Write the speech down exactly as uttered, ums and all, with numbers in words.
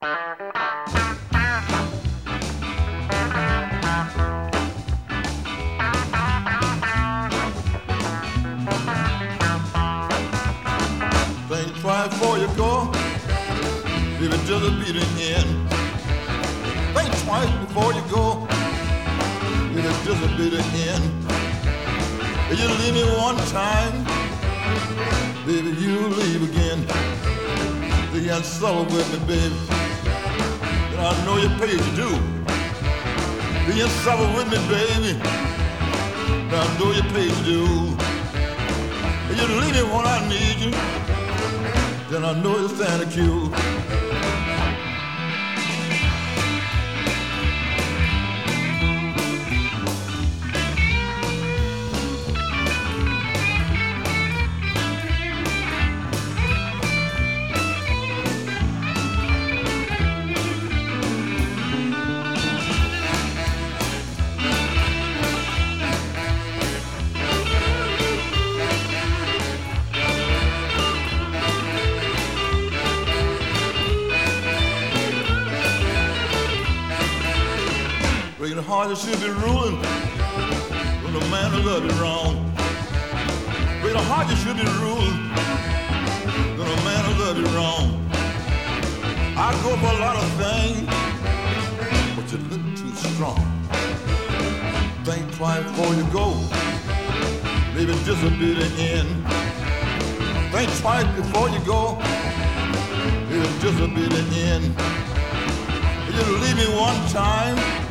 Think twice before you go, baby, just be the end. Think twice before you go, baby, just be the end. If you leave me one time, baby, you leave again. You can't suffer with me, baby, and I know you paid your due. You can't suffer with me, baby, and I know you paid your due. If you leave me when I need you, then I know you'll stand a queue. Breaking heart that should be ruling when the man who loved you wrong. Breaking heart that should be ruling when the man who loved you wrong. I go for a lot of things, but you're a little too strong. Think twice before you go, maybe this will be the end. Think twice before you go, maybe this will be the end. If you leave me one time,